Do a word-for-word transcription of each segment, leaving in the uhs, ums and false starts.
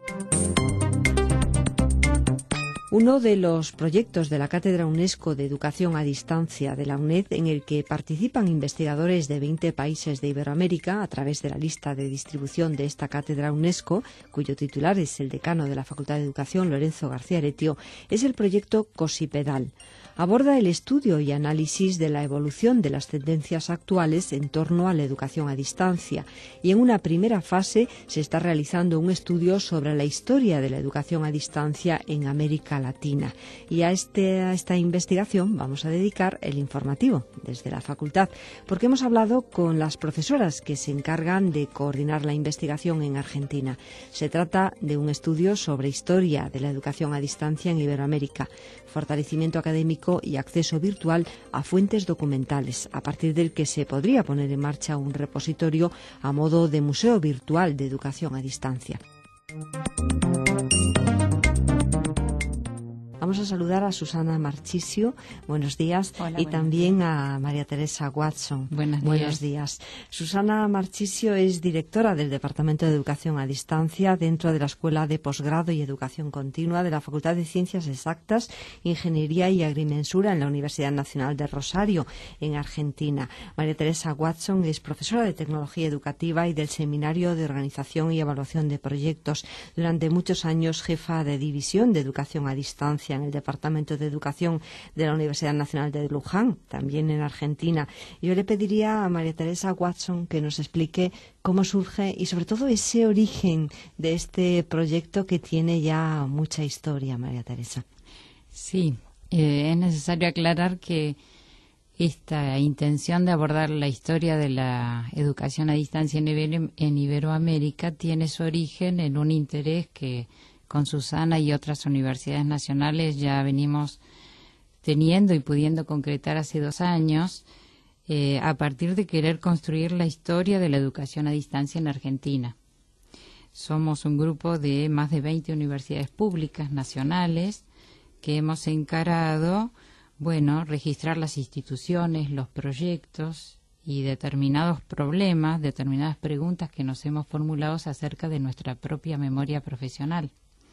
Uno de los proyectos de la Cátedra UNESCO de Educación a Distancia de la UNED, en el que participan investigadores de veinte países de Iberoamérica a través de la lista de distribución de esta Cátedra UNESCO, cuyo titular es el decano de la Facultad de Educación, Lorenzo García Aretio, es el proyecto COSIPEDAL. Aborda el estudio y análisis de la evolución de las tendencias actuales en torno a la educación a distancia, y en una primera fase se está realizando un estudio sobre la historia de la educación a distancia en América Latina. Y a, este, a esta investigación vamos a dedicar el informativo desde la facultad, porque hemos hablado con las profesoras que se encargan de coordinar la investigación en Argentina. Se trata de un estudio sobre historia de la educación a distancia en Iberoamérica, fortalecimiento académico y acceso virtual a fuentes documentales, a partir del que se podría poner en marcha un repositorio a modo de museo virtual de educación a distancia. Vamos a saludar a Susana Marchisio, buenos días, Hola, y buenos también días. a María Teresa Watson. Buenos días. Buenos días. Susana Marchisio es directora del Departamento de Educación a Distancia dentro de la Escuela de Posgrado y Educación Continua de la Facultad de Ciencias Exactas, Ingeniería y Agrimensura en la Universidad Nacional de Rosario, en Argentina. María Teresa Watson es profesora de Tecnología Educativa y del Seminario de Organización y Evaluación de Proyectos. Durante muchos años jefa de División de Educación a Distancia en el Departamento de Educación de la Universidad Nacional de Luján, también en Argentina. Yo le pediría a María Teresa Watson que nos explique cómo surge y sobre todo ese origen de este proyecto que tiene ya mucha historia, María Teresa. Sí, eh, es necesario aclarar que esta intención de abordar la historia de la educación a distancia en, Iber- en Iberoamérica tiene su origen en un interés que con Susana y otras universidades nacionales ya venimos teniendo y pudiendo concretar hace dos años, eh, a partir de querer construir la historia de la educación a distancia en Argentina. Somos un grupo de más de veinte universidades públicas nacionales que hemos encarado, bueno, registrar las instituciones, los proyectos y determinados problemas, determinadas preguntas que nos hemos formulado acerca de nuestra propia memoria profesional.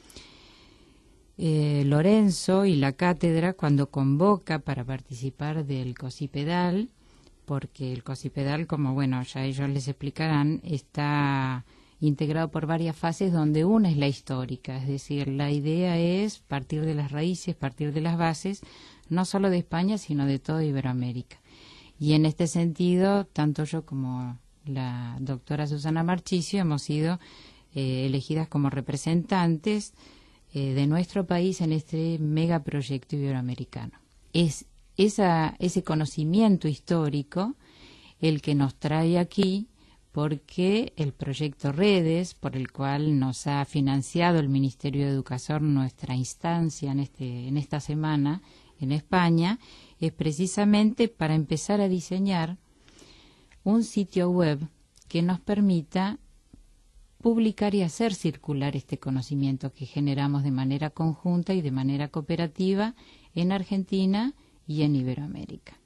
Eh, Lorenzo y la cátedra, cuando convoca para participar del COSIPEDAL, porque el COSIPEDAL, como bueno, ya ellos les explicarán, está integrado por varias fases donde una es la histórica, es decir, la idea es partir de las raíces, partir de las bases, no solo de España, sino de toda Iberoamérica. Y en este sentido, tanto yo como la doctora Susana Marchisio hemos sido eh, elegidas como representantes eh, de nuestro país en este megaproyecto iberoamericano. Es esa, ese conocimiento histórico el que nos trae aquí, porque el proyecto Redes, por el cual nos ha financiado el Ministerio de Educación, nuestra instancia en, este, en esta semana en España, es precisamente para empezar a diseñar un sitio web que nos permita publicar y hacer circular este conocimiento que generamos de manera conjunta y de manera cooperativa en Argentina y en Iberoamérica.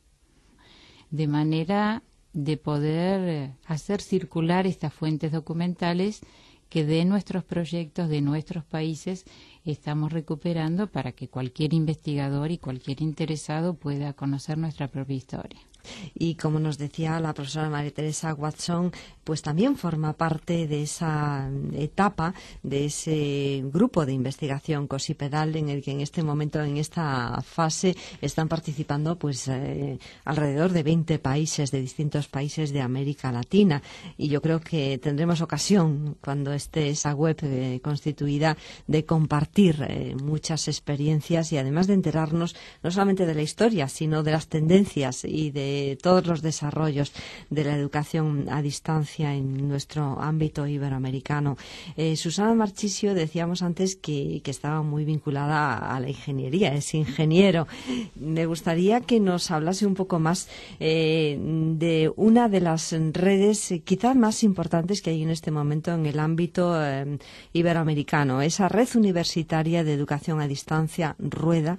De manera de poder hacer circular estas fuentes documentales que de nuestros proyectos, de nuestros países, estamos recuperando para que cualquier investigador y cualquier interesado pueda conocer nuestra propia historia. Y como nos decía la profesora María Teresa Watson, pues también forma parte de esa etapa, de ese grupo de investigación COSIPEDAL en el que en este momento, en esta fase, están participando pues eh, alrededor de veinte países, de distintos países de América Latina. Y yo creo que tendremos ocasión, cuando esté esa web eh, constituida, de compartir eh, muchas experiencias y además de enterarnos no solamente de la historia, sino de las tendencias y de todos los desarrollos de la educación a distancia en nuestro ámbito iberoamericano. Eh, Susana Marchisio, decíamos antes que, que estaba muy vinculada a, a la ingeniería, es ingeniero. Me gustaría que nos hablase un poco más eh, de una de las redes eh, quizás más importantes que hay en este momento en el ámbito eh, iberoamericano, esa red universitaria de educación a distancia, RUEDA,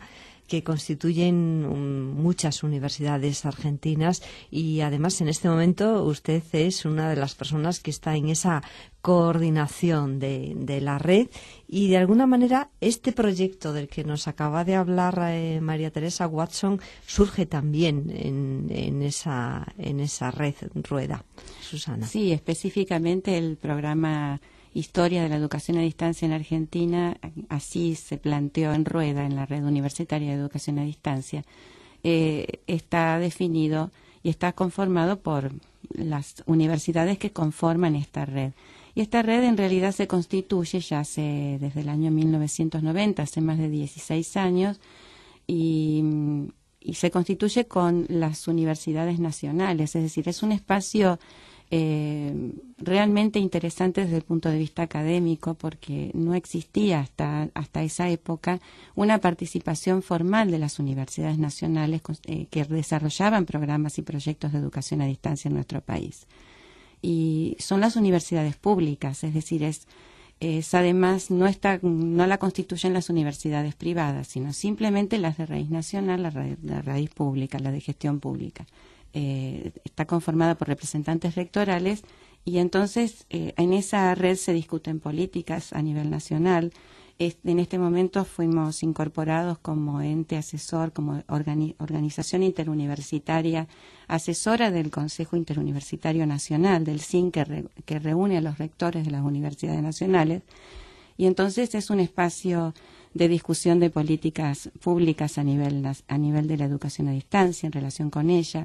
que constituyen um, muchas universidades argentinas, y además en este momento usted es una de las personas que está en esa coordinación de, de la red, y de alguna manera este proyecto del que nos acaba de hablar eh, María Teresa Watson surge también en, en, esa, en esa red Rueda. Susana. Sí, específicamente el programa Historia de la Educación a Distancia en Argentina, así se planteó en Rueda, en la Red Universitaria de Educación a Distancia, eh, está definido y está conformado por las universidades que conforman esta red. Y esta red en realidad se constituye ya hace, desde el año mil novecientos noventa, hace más de dieciséis años, y, y se constituye con las universidades nacionales, es decir, es un espacio eh, realmente interesante desde el punto de vista académico, porque no existía hasta, hasta esa época una participación formal de las universidades nacionales eh, que desarrollaban programas y proyectos de educación a distancia en nuestro país. Y son las universidades públicas, es decir, es, es además no está no la constituyen las universidades privadas, sino simplemente las de raíz nacional, la, ra la raíz pública, la de gestión pública. Eh, está conformada por representantes rectorales, y entonces eh, en esa red se discuten políticas a nivel nacional. Es, en este momento fuimos incorporados como ente asesor, como organi organización interuniversitaria asesora del Consejo Interuniversitario Nacional, del C I N, que, re que reúne a los rectores de las universidades nacionales, y entonces es un espacio de discusión de políticas públicas a nivel, a nivel de la educación a distancia en relación con ella,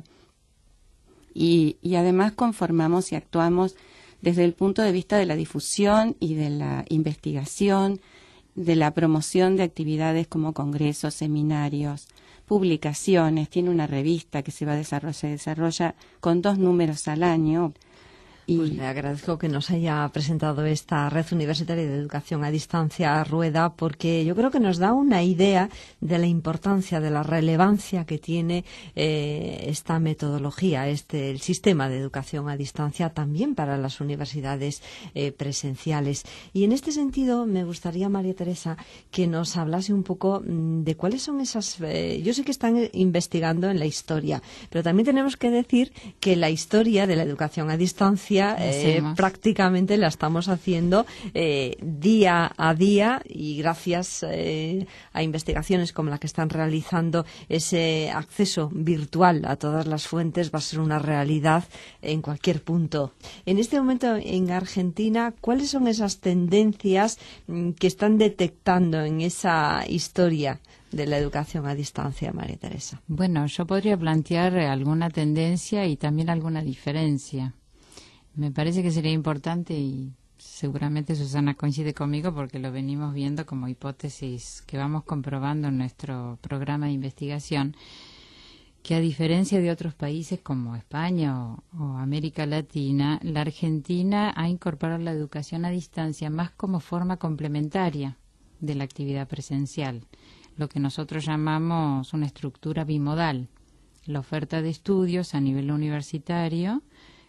y, y además conformamos y actuamos desde el punto de vista de la difusión y de la investigación, de la promoción de actividades como congresos, seminarios, publicaciones. Tiene una revista que se va a desarrollar, se desarrolla con dos números al año. Y pues le agradezco que nos haya presentado esta Red Universitaria de Educación a Distancia, Rueda, porque yo creo que nos da una idea de la importancia, de la relevancia que tiene eh, esta metodología, este el sistema de educación a distancia también para las universidades eh, presenciales. Y en este sentido me gustaría, María Teresa, que nos hablase un poco mmm, de cuáles son esas... Eh, yo sé que están investigando en la historia, pero también tenemos que decir que la historia de la educación a distancia Eh, prácticamente la estamos haciendo eh, día a día, y gracias eh, a investigaciones como la que están realizando, ese acceso virtual a todas las fuentes va a ser una realidad en cualquier punto. En este momento en Argentina, ¿cuáles son esas tendencias mm, que están detectando en esa historia de la educación a distancia, María Teresa? Bueno, yo podría plantear alguna tendencia y también alguna diferencia. Me parece que sería importante, y seguramente Susana coincide conmigo porque lo venimos viendo como hipótesis que vamos comprobando en nuestro programa de investigación, que a diferencia de otros países como España o, o América Latina, la Argentina ha incorporado la educación a distancia más como forma complementaria de la actividad presencial, lo que nosotros llamamos una estructura bimodal, la oferta de estudios a nivel universitario,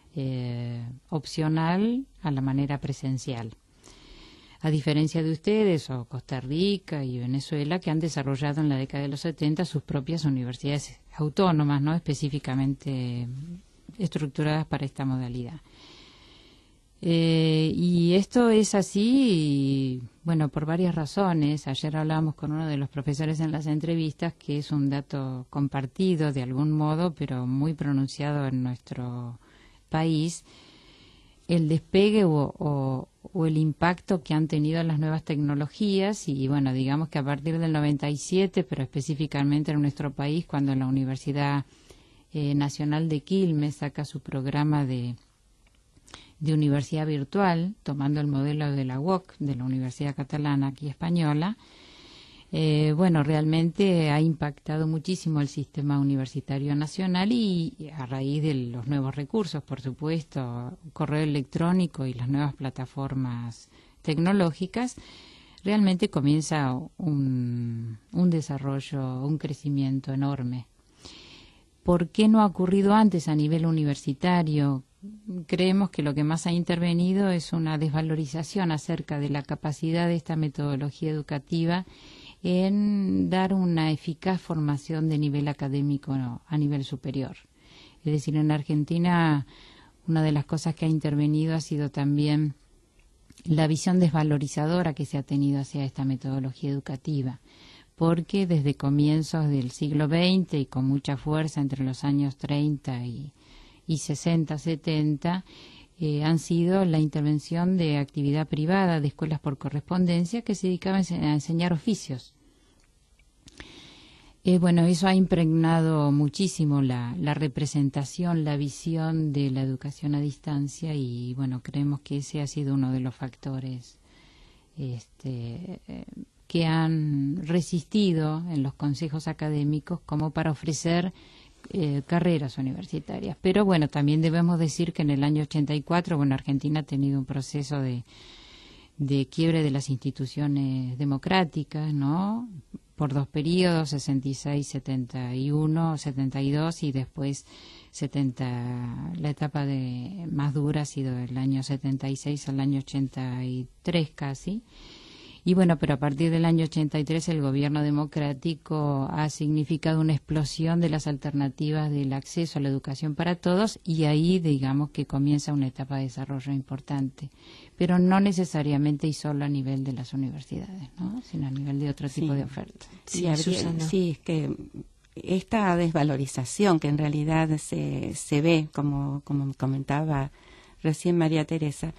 Eh, opcional a la manera presencial. A diferencia de ustedes o Costa Rica y Venezuela, que han desarrollado en la década de los setenta sus propias universidades autónomas, no específicamente estructuradas para esta modalidad. Eh, y esto es así, bueno, por varias razones. Ayer hablábamos con uno de los profesores en las entrevistas, que es un dato compartido de algún modo, pero muy pronunciado en nuestro país, el despegue o, o, o el impacto que han tenido las nuevas tecnologías. Y bueno, digamos que a partir del noventa y siete, pero específicamente en nuestro país, cuando la Universidad eh, Nacional de Quilmes saca su programa de, de universidad virtual, tomando el modelo de la U O C, de la Universidad Catalana aquí española, Eh, bueno, realmente ha impactado muchísimo el sistema universitario nacional, y, y a raíz de los nuevos recursos, por supuesto, correo electrónico y las nuevas plataformas tecnológicas, realmente comienza un, un desarrollo, un crecimiento enorme. ¿Por qué no ha ocurrido antes a nivel universitario? Creemos que lo que más ha intervenido es una desvalorización acerca de la capacidad de esta metodología educativa en dar una eficaz formación de nivel académico a nivel superior. Es decir, en Argentina una de las cosas que ha intervenido ha sido también la visión desvalorizadora que se ha tenido hacia esta metodología educativa, porque desde comienzos del siglo veinte y con mucha fuerza entre los años treinta y, y sesenta, setenta, eh, han sido la intervención de actividad privada, de escuelas por correspondencia, que se dedicaban a enseñar oficios. Eh, bueno, eso ha impregnado muchísimo la, la representación, la visión de la educación a distancia y, bueno, creemos que ese ha sido uno de los factores este, eh, que han resistido en los consejos académicos como para ofrecer eh, carreras universitarias. Pero, bueno, también debemos decir que en el año ochenta y cuatro, bueno, Argentina ha tenido un proceso de, de quiebre de las instituciones democráticas, ¿no?, por dos periodos, sesenta y seis, setenta y uno, setenta y dos y después setenta, la etapa de más dura ha sido del año setenta y seis al año ochenta y tres casi. Y bueno, pero a partir del año ochenta y tres el gobierno democrático ha significado una explosión de las alternativas del acceso a la educación para todos y ahí digamos que comienza una etapa de desarrollo importante, pero no necesariamente y solo a nivel de las universidades, ¿no?, sino a nivel de otro tipo sí. de oferta. Sí, sí, sí, es que esta desvalorización que en realidad se, se ve, como, como comentaba recién María Teresa,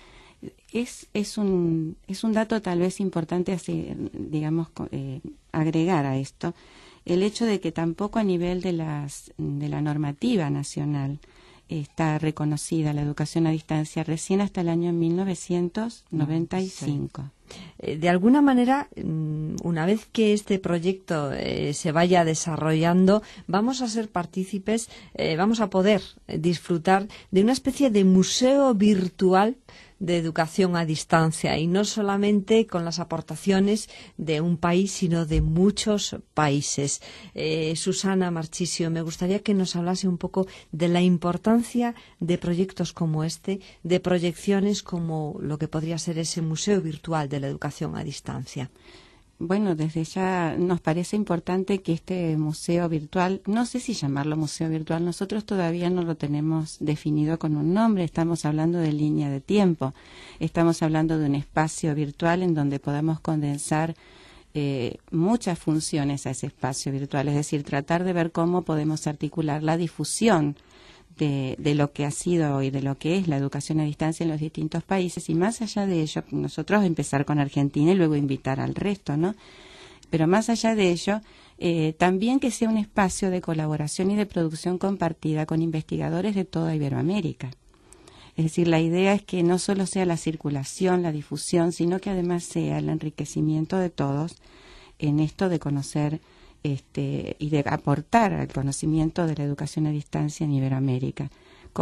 Es, es, un, es un dato tal vez importante, así, digamos, eh, agregar a esto, el hecho de que tampoco a nivel de, las, de la normativa nacional está reconocida la educación a distancia recién hasta el año mil novecientos noventa y cinco. Sí. De alguna manera, una vez que este proyecto eh, se vaya desarrollando, vamos a ser partícipes, eh, vamos a poder disfrutar de una especie de museo virtual de educación a distancia, y no solamente con las aportaciones de un país, sino de muchos países. Eh, Susana Marchisio, me gustaría que nos hablase un poco de la importancia de proyectos como este, de proyecciones como lo que podría ser ese museo virtual de la educación a distancia. Bueno, desde ya nos parece importante que este museo virtual, no sé si llamarlo museo virtual, nosotros todavía no lo tenemos definido con un nombre, estamos hablando de línea de tiempo, estamos hablando de un espacio virtual en donde podamos condensar eh, muchas funciones a ese espacio virtual, es decir, tratar de ver cómo podemos articular la difusión De, de lo que ha sido y de lo que es la educación a distancia en los distintos países, y más allá de ello, nosotros empezar con Argentina y luego invitar al resto, ¿no? Pero más allá de ello, eh, también que sea un espacio de colaboración y de producción compartida con investigadores de toda Iberoamérica. Es decir, la idea es que no solo sea la circulación, la difusión, sino que además sea el enriquecimiento de todos en esto de conocer Este, y de aportar al conocimiento de la educación a distancia en Iberoamérica,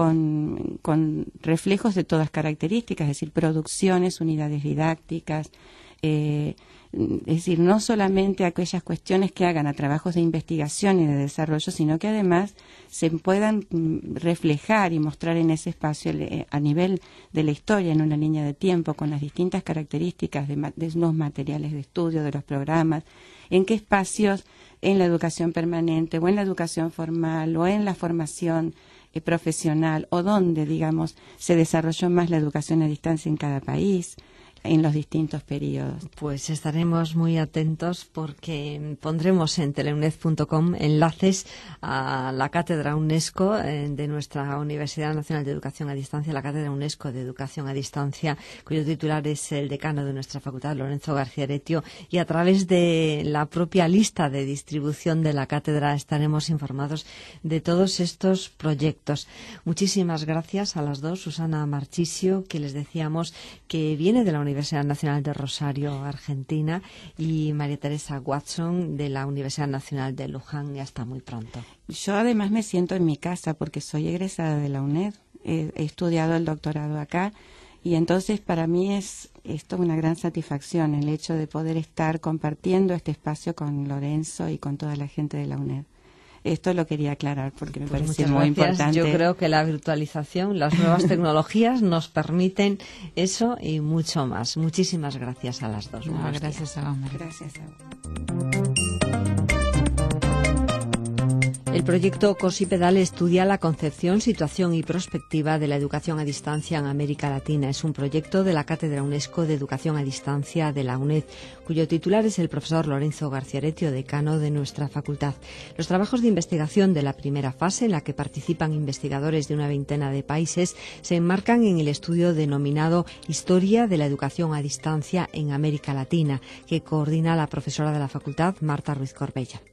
con, con reflejos de todas características, es decir, producciones, unidades didácticas, eh, es decir, no solamente aquellas cuestiones que hagan a trabajos de investigación y de desarrollo, sino que además se puedan reflejar y mostrar en ese espacio a nivel de la historia, en una línea de tiempo, con las distintas características de, de los materiales de estudio, de los programas, en qué espacios en la educación permanente o en la educación formal o en la formación eh, profesional o donde, digamos, se desarrolló más la educación a distancia en cada país en los distintos periodos. Pues estaremos muy atentos porque pondremos en teleuned punto com enlaces a la cátedra UNESCO eh, de nuestra Universidad Nacional de Educación a Distancia, la cátedra UNESCO de Educación a Distancia, cuyo titular es el decano de nuestra facultad, Lorenzo García Aretio, y a través de la propia lista de distribución de la cátedra estaremos informados de todos estos proyectos. Muchísimas gracias a las dos, Susana Marchisio, que les decíamos que viene de la Universidad Nacional de Rosario, Argentina, y María Teresa Watson de la Universidad Nacional de Luján, y hasta muy pronto. Yo además me siento en mi casa porque soy egresada de la UNED, he, he estudiado el doctorado acá, y entonces para mí es esto una gran satisfacción el hecho de poder estar compartiendo este espacio con Lorenzo y con toda la gente de la UNED. Esto lo quería aclarar porque me Pues pareció muchas muy gracias. importante. Yo creo que la virtualización, las nuevas tecnologías nos permiten eso y mucho más. Muchísimas gracias a las dos. No, Buenos gracias días. a vos, María. Gracias a vos. El proyecto COSI-Pedal estudia la concepción, situación y prospectiva de la educación a distancia en América Latina. Es un proyecto de la Cátedra UNESCO de Educación a Distancia de la UNED, cuyo titular es el profesor Lorenzo Garciaretio, decano de nuestra facultad. Los trabajos de investigación de la primera fase, en la que participan investigadores de una veintena de países, se enmarcan en el estudio denominado Historia de la Educación a Distancia en América Latina, que coordina la profesora de la facultad, Marta Ruiz Corbella.